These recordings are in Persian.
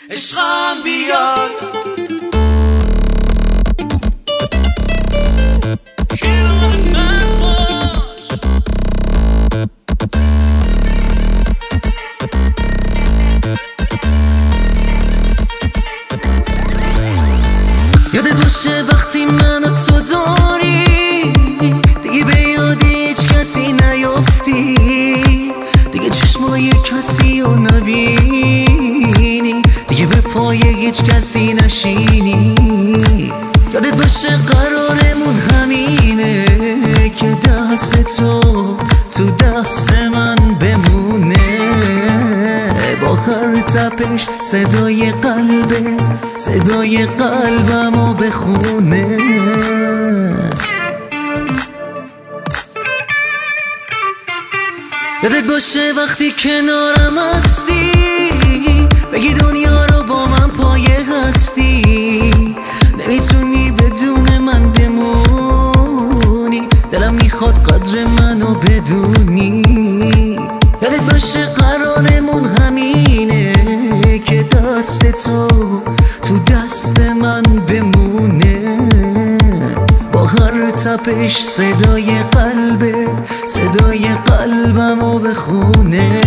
عشقم بیاد کنار من باش. یادت باشه وقتی من و تو داری دیگه به یاد هیچ کسی نیافتی، دیگه چشمای کسی رو نبینی، دیگه به پای هیچ کسی نشینی. یادت باشه قرارمون همینه که دست تو دست من بمونه، با هر تپش صدای قلبت صدای قلبمو بخونه. یادت باشه وقتی کنارم هستی بگی دنیا رو با من پایه هستی، نمیتونی بدون من بمونی، دلم میخواد قدر منو بدونی. یادت باشه قرارمون همینه که دست تو دست من بمونه، با هر تپش صدای قلبت صدای قلبمو بخونه.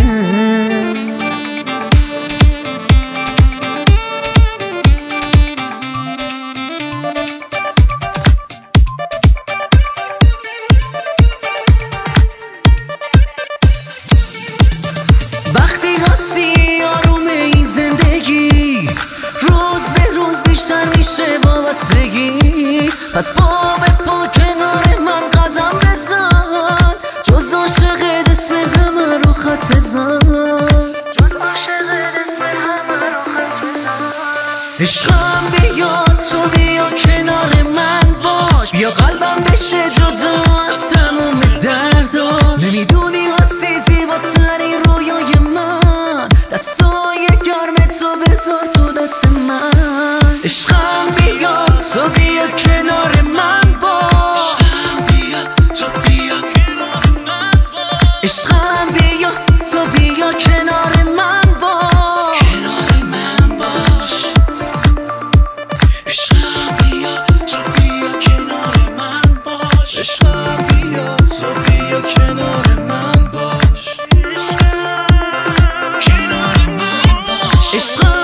وقتی هستی آروم این زندگی، روز به روز بیشتر میشه وابستگی، پس پا به پا کنار من قدم بزن، جز عاشقت اسم همه رو خط بزن، جز عاشقت اسم همه رو خط بزن. عشقم بیاد تو بیا کنار من باش، بیا قلبم بشه جدا از تموم درداش، نمیدونی هستی زیباترین رویای من، دستای گرم تو بذار تو دست من. عشقم بیاد تو بیا کنار من باش، عشقم بیا تو بیا کنار من باش، عشقم بیا تو بیا کنار من باش، عشقم بیا تو بیا کنار من باش، عشقم کنار من باش.